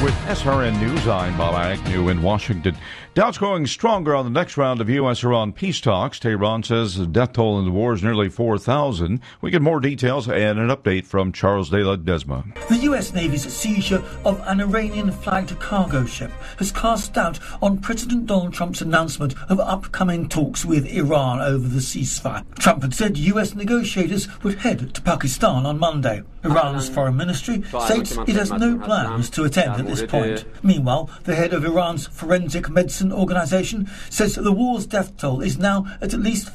With SRN News, I'm Bob Agnew in Washington. Dow's going stronger on the next round of U.S.-Iran peace talks. Tehran says the death toll in the war is nearly 4,000. We get more details and an update from Charles de Ledesma. The U.S. Navy's seizure of an Iranian-flagged cargo ship has cast doubt on President Donald Trump's announcement of upcoming talks with Iran over the ceasefire. Trump had said U.S. negotiators would head to Pakistan on Monday. Iran's foreign ministry states it has no plans to attend at this point. Meanwhile, the head of Iran's forensic medicine organization says the war's death toll is now at least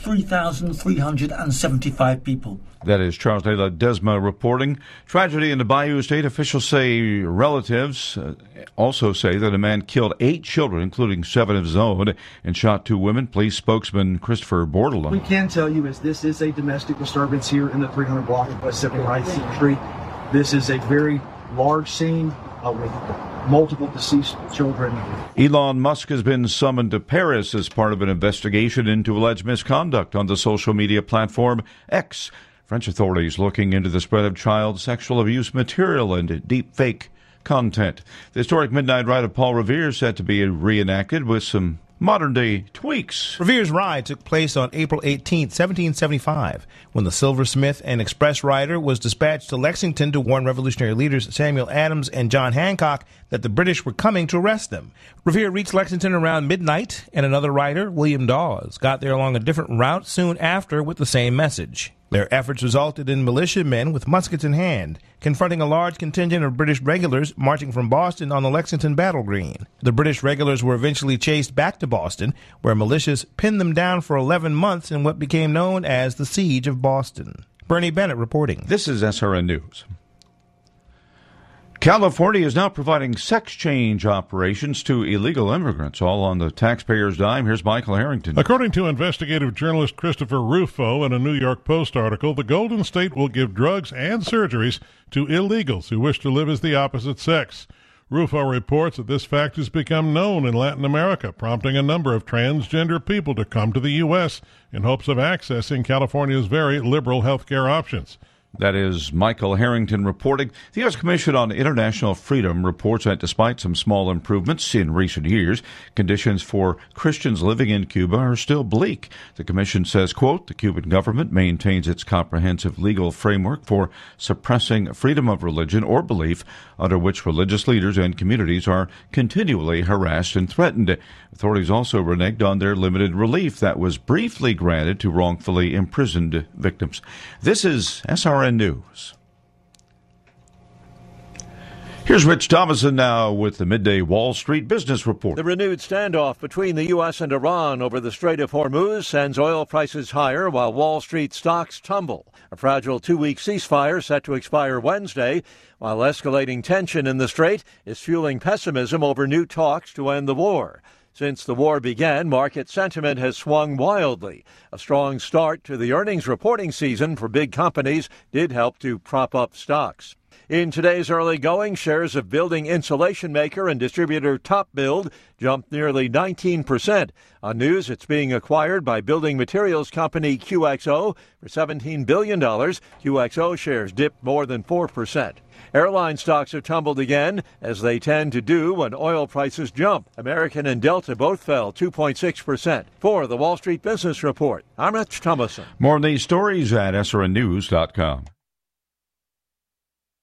3,375 people. That is Charles de Ledesma reporting. Tragedy in the Bayou State. Officials say relatives also say that a man killed 8 children, including 7 of his own, and shot 2 women. Police spokesman Christopher Bordelon. We can tell you is this is a domestic disturbance here in the 300 block of Pacific Heights Street. This is a very large scene with multiple deceased children. Elon Musk has been summoned to Paris as part of an investigation into alleged misconduct on the social media platform X. French authorities looking into the spread of child sexual abuse material and deep fake content. The historic Midnight Ride of Paul Revere is set to be reenacted with some modern-day tweaks. Revere's ride took place on April 18, 1775, when the silversmith and express rider was dispatched to Lexington to warn revolutionary leaders Samuel Adams and John Hancock that the British were coming to arrest them. Revere reached Lexington around midnight, and another rider, William Dawes, got there along a different route soon after with the same message. Their efforts resulted in militiamen with muskets in hand, confronting a large contingent of British regulars marching from Boston on the Lexington battle green. The British regulars were eventually chased back to Boston, where militias pinned them down for 11 months in what became known as the Siege of Boston. Bernie Bennett reporting. This is SRN News. California is now providing sex change operations to illegal immigrants, all on the taxpayer's dime. Here's Michael Harrington. According to investigative journalist Christopher Rufo in a New York Post article, the Golden State will give drugs and surgeries to illegals who wish to live as the opposite sex. Rufo reports that this fact has become known in Latin America, prompting a number of transgender people to come to the U.S. in hopes of accessing California's very liberal health care options. That is Michael Harrington reporting. The U.S. Commission on International Freedom reports that despite some small improvements in recent years, conditions for Christians living in Cuba are still bleak. The commission says, quote, the Cuban government maintains its comprehensive legal framework for suppressing freedom of religion or belief, under which religious leaders and communities are continually harassed and threatened. Authorities also reneged on their limited relief that was briefly granted to wrongfully imprisoned victims. This is SRN News. Here's Rich Thomason now with the Midday Wall Street Business Report. The renewed standoff between the U.S. and Iran over the Strait of Hormuz sends oil prices higher while Wall Street stocks tumble. A fragile 2-week ceasefire set to expire Wednesday, while escalating tension in the strait is fueling pessimism over new talks to end the war. Since the war began, market sentiment has swung wildly. A strong start to the earnings reporting season for big companies did help to prop up stocks. In today's early going, shares of building insulation maker and distributor TopBuild jumped nearly 19%. On news, it's being acquired by building materials company QXO for $17 billion. QXO shares dipped more than 4%. Airline stocks have tumbled again, as they tend to do when oil prices jump. American and Delta both fell 2.6%. For the Wall Street Business Report, I'm Rich Thomason. More on these stories at srnnews.com.